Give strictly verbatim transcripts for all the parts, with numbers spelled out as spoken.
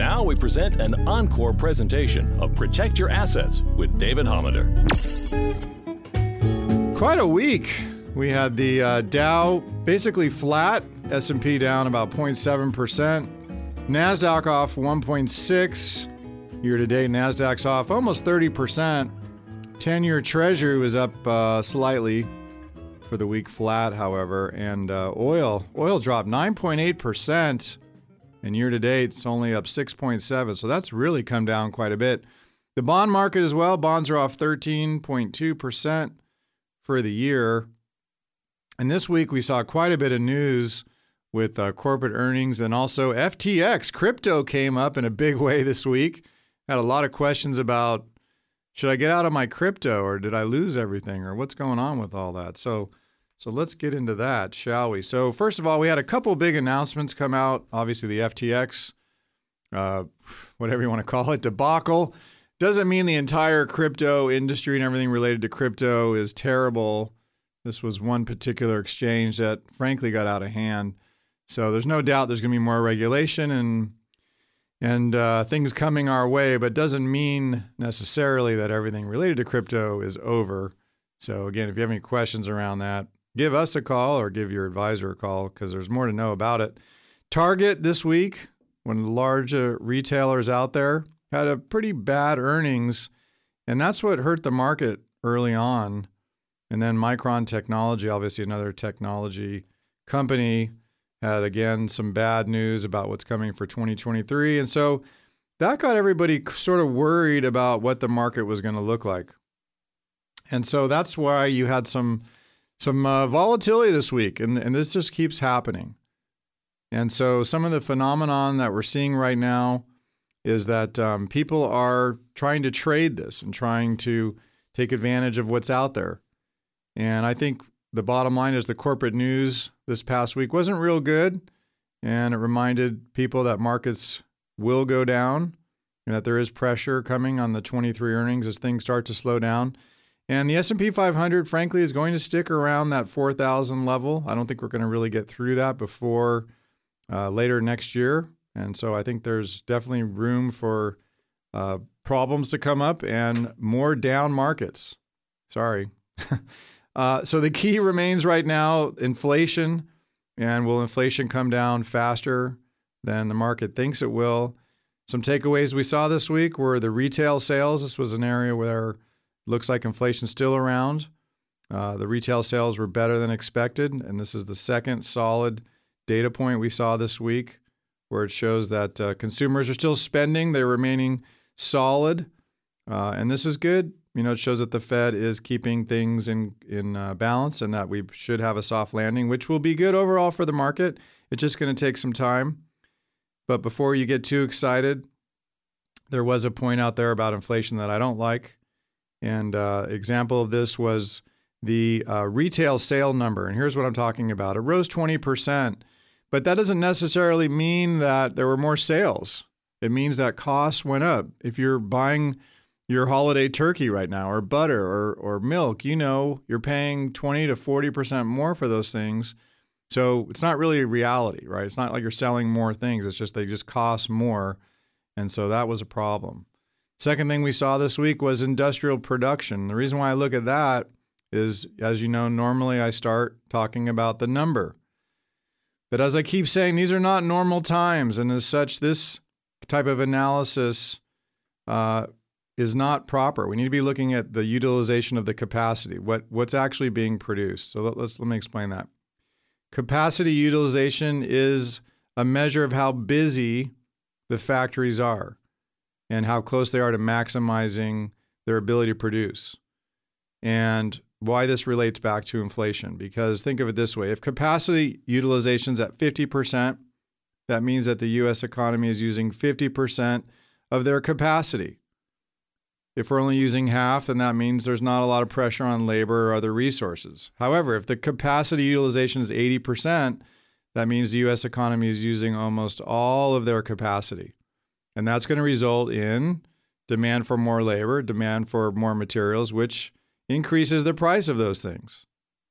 Now we present an encore presentation of Protect Your Assets with David Hollander. Quite a week. We had the uh, Dow basically flat, S and P down about zero point seven percent, NASDAQ off one point six. Year-to-date, NASDAQ's off almost thirty percent. ten-year Treasury was up uh, slightly for the week flat, however. And uh, oil, oil dropped nine point eight percent. And year-to-date, it's only up six point seven. So that's really come down quite a bit. The bond market as well. Bonds are off thirteen point two percent for the year. And this week, we saw quite a bit of news with uh, corporate earnings, and also F T X. Crypto came up in a big way this week. Had a lot of questions about, should I get out of my crypto, or did I lose everything, or what's going on with all that? So so let's get into that, shall we? So first of all, we had a couple big announcements come out. Obviously, the F T X, uh, whatever you want to call it, debacle. Doesn't mean the entire crypto industry and everything related to crypto is terrible. This was one particular exchange that, frankly, got out of hand. So there's no doubt there's going to be more regulation and and uh, things coming our way, but doesn't mean necessarily that everything related to crypto is over. So again, if you have any questions around that, give us a call or give your advisor a call, because there's more to know about it. Target this week, one of the larger retailers out there, had a pretty bad earnings, and that's what hurt the market early on. And then Micron Technology, obviously another technology company, had, again, some bad news about what's coming for twenty twenty-three. And so that got everybody sort of worried about what the market was going to look like. And so that's why you had some some uh, volatility this week. And, and this just keeps happening. And so some of the phenomenon that we're seeing right now is that um, people are trying to trade this and trying to take advantage of what's out there. And I think the bottom line is the corporate news this past week wasn't real good, and it reminded people that markets will go down and that there is pressure coming on the twenty-three earnings as things start to slow down. And the S and P five hundred, frankly, is going to stick around that four thousand level. I don't think we're going to really get through that before uh, later next year. And so I think there's definitely room for uh, problems to come up and more down markets. Sorry. Uh, so the key remains right now, inflation, and will inflation come down faster than the market thinks it will? Some takeaways we saw this week were the retail sales. This was an area where it looks like inflation's still around. Uh, the retail sales were better than expected, and this is the second solid data point we saw this week where it shows that uh, consumers are still spending. They're remaining solid, uh, and this is good. You know, it shows that the Fed is keeping things in in uh, balance and that we should have a soft landing, which will be good overall for the market. It's just going to take some time. But before you get too excited, there was a point out there about inflation that I don't like. And uh, example of this was the uh, retail sale number. And here's what I'm talking about. It rose twenty percent, but that doesn't necessarily mean that there were more sales. It means that costs went up. If you're buying your holiday turkey right now, or butter, or or milk, you know, you're paying twenty to forty percent more for those things. So it's not really a reality, right? It's not like you're selling more things. It's just they just cost more. And so that was a problem. Second thing we saw this week was industrial production. The reason why I look at that is, as you know, normally I start talking about the number. But as I keep saying, these are not normal times. And as such, this type of analysis uh, is not proper. We need to be looking at the utilization of the capacity, what what's actually being produced. So let, let's let me explain that. Capacity utilization is a measure of how busy the factories are and how close they are to maximizing their ability to produce. And why this relates back to inflation, because think of it this way. If capacity utilization is at fifty percent, that means that the U S economy is using fifty percent of their capacity. If we're only using half, then that means there's not a lot of pressure on labor or other resources. However, if the capacity utilization is eighty percent, that means the U S economy is using almost all of their capacity. And that's going to result in demand for more labor, demand for more materials, which increases the price of those things.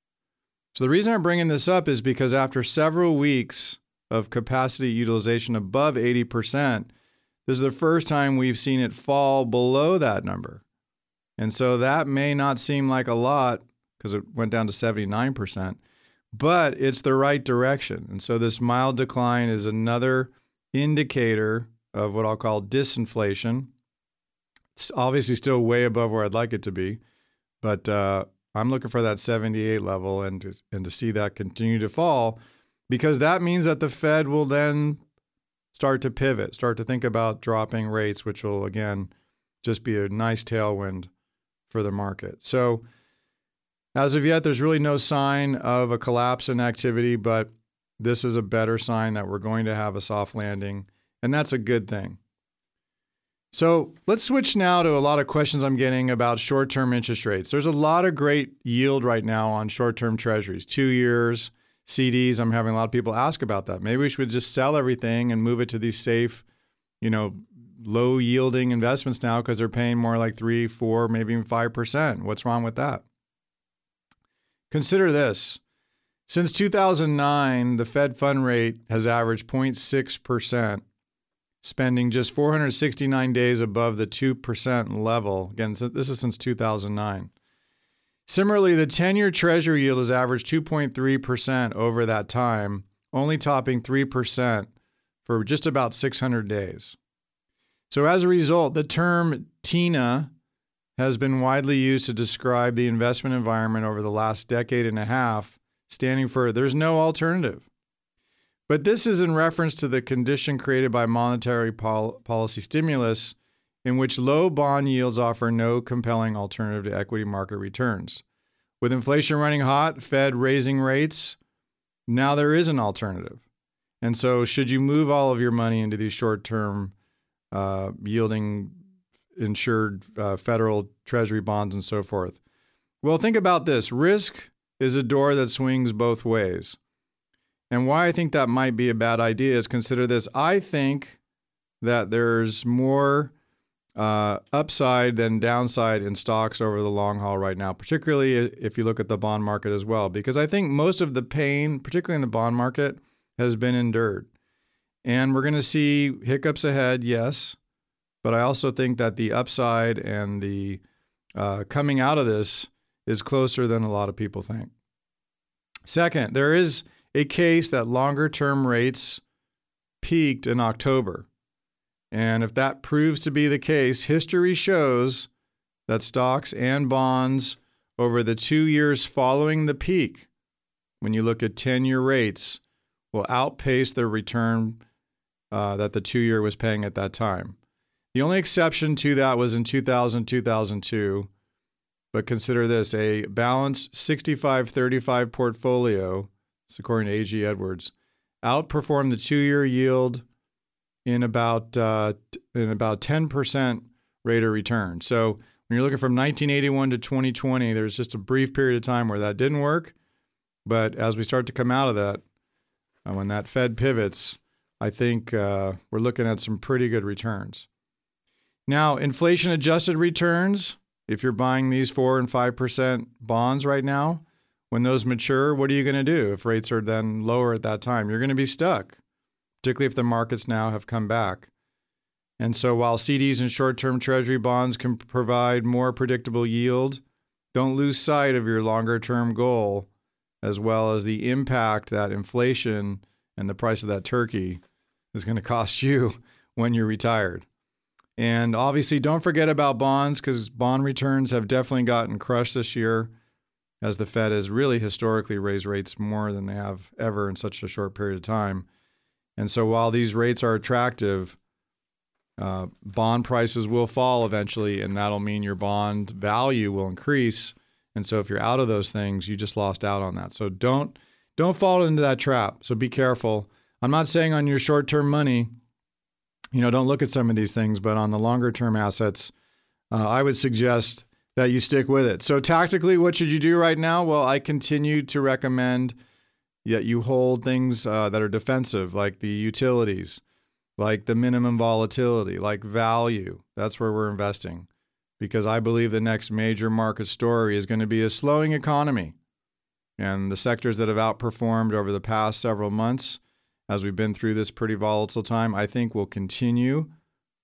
So the reason I'm bringing this up is because after several weeks of capacity utilization above eighty percent, This is the first time we've seen it fall below that number. And so that may not seem like a lot because it went down to seventy-nine percent, but it's the right direction. And so this mild decline is another indicator of what I'll call disinflation. It's obviously still way above where I'd like it to be, but uh, I'm looking for that seventy-eight level and to, and to see that continue to fall, because that means that the Fed will then start to pivot, start to think about dropping rates, which will, again, just be a nice tailwind for the market. So as of yet, there's really no sign of a collapse in activity, but this is a better sign that we're going to have a soft landing, and that's a good thing. So let's switch now to a lot of questions I'm getting about short-term interest rates. There's a lot of great yield right now on short-term treasuries, two years, C Ds. I'm having a lot of people ask about that. Maybe we should just sell everything and move it to these safe, you know, low-yielding investments now because they're paying more like three, four, maybe even five percent. What's wrong with that? Consider this. Since two thousand nine, the Fed fund rate has averaged zero point six percent, spending just four hundred sixty-nine days above the two percent level. Again, this is since two thousand nine. Similarly, the ten-year Treasury yield has averaged two point three percent over that time, only topping three percent for just about six hundred days. So as a result, the term T I N A has been widely used to describe the investment environment over the last decade and a half, standing for there's no alternative. But this is in reference to the condition created by monetary pol- policy stimulus, in which low bond yields offer no compelling alternative to equity market returns. With inflation running hot, Fed raising rates, now there is an alternative. And so should you move all of your money into these short-term uh, yielding insured uh, federal treasury bonds and so forth? Well, think about this. Risk is a door that swings both ways. And why I think that might be a bad idea is consider this. I think that there's more uh, upside than downside in stocks over the long haul right now, particularly if you look at the bond market as well, because I think most of the pain, particularly in the bond market, has been endured. And we're going to see hiccups ahead, yes, but I also think that the upside and the uh, coming out of this is closer than a lot of people think. Second, there is a case that longer-term rates peaked in October. And if that proves to be the case, history shows that stocks and bonds over the two years following the peak, when you look at ten-year rates, will outpace the return uh, that the two-year was paying at that time. The only exception to that was in two thousand, two thousand two. But consider this, a balanced sixty-five thirty-five portfolio, this according to A G Edwards, outperformed the two-year yield in about uh, in about ten percent rate of return. So when you're looking from nineteen eighty-one to twenty twenty, there's just a brief period of time where that didn't work. But as we start to come out of that, uh, when that Fed pivots, I think uh, we're looking at some pretty good returns. Now, inflation-adjusted returns, if you're buying these four and five percent bonds right now, when those mature, what are you going to do if rates are then lower at that time? You're going to be stuck, particularly if the markets now have come back. And so while C Ds and short-term Treasury bonds can provide more predictable yield, don't lose sight of your longer-term goal, as well as the impact that inflation and the price of that turkey is going to cost you when you're retired. And obviously, don't forget about bonds, because bond returns have definitely gotten crushed this year, as the Fed has really historically raised rates more than they have ever in such a short period of time. And so while these rates are attractive, uh, bond prices will fall eventually, and that'll mean your bond value will increase. And so if you're out of those things, you just lost out on that. So don't don't fall into that trap. So be careful. I'm not saying on your short-term money, you know, don't look at some of these things, but on the longer-term assets, uh, I would suggest that you stick with it. So tactically, what should you do right now? Well, I continue to recommend that you hold things uh, that are defensive, like the utilities, like the minimum volatility, like value. That's where we're investing, because I believe the next major market story is going to be a slowing economy. And the sectors that have outperformed over the past several months, as we've been through this pretty volatile time, I think will continue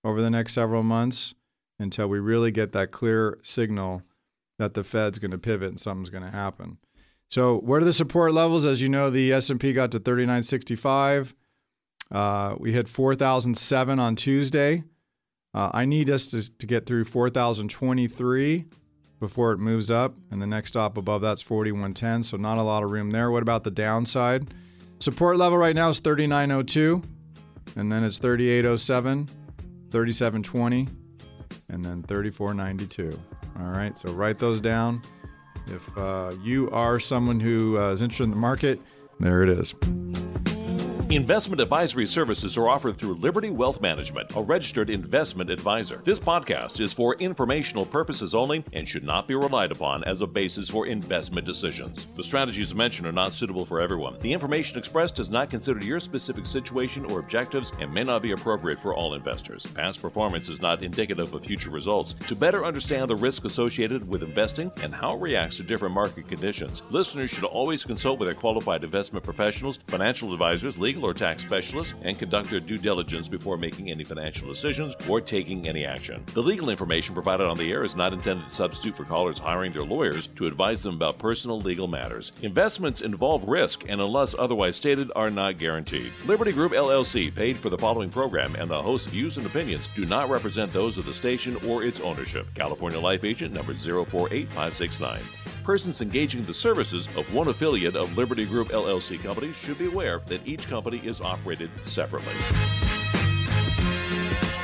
over the next several months until we really get that clear signal that the Fed's going to pivot and something's going to happen. So what are the support levels? As you know, the S and P got to thirty-nine sixty-five. Uh, we hit four thousand seven on Tuesday. Uh, I need us to, to get through four thousand twenty-three before it moves up, and the next stop above that's forty-one ten, so not a lot of room there. What about the downside? Support level right now is thirty-nine oh two, and then it's thirty-eight oh seven, thirty-seven twenty, and then thirty-four ninety-two. All right, so write those down. If uh, you are someone who uh, is interested in the market, there it is. Investment advisory services are offered through Liberty Wealth Management, a registered investment advisor. This podcast is for informational purposes only and should not be relied upon as a basis for investment decisions. The strategies mentioned are not suitable for everyone. The information expressed does not consider your specific situation or objectives and may not be appropriate for all investors. Past performance is not indicative of future results. To better understand the risk associated with investing and how it reacts to different market conditions, listeners should always consult with their qualified investment professionals, financial advisors, legal or tax specialists, and conduct their due diligence before making any financial decisions or taking any action. The legal information provided on the air is not intended to substitute for callers hiring their lawyers to advise them about personal legal matters. Investments involve risk and, unless otherwise stated, are not guaranteed. Liberty Group L L C paid for the following program, and the host's views and opinions do not represent those of the station or its ownership. California Life Agent number zero four eight five six nine. Persons engaging the services of one affiliate of Liberty Group L L C companies should be aware that each company is operated separately.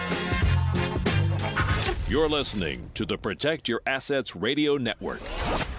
You're listening to the Protect Your Assets Radio Network.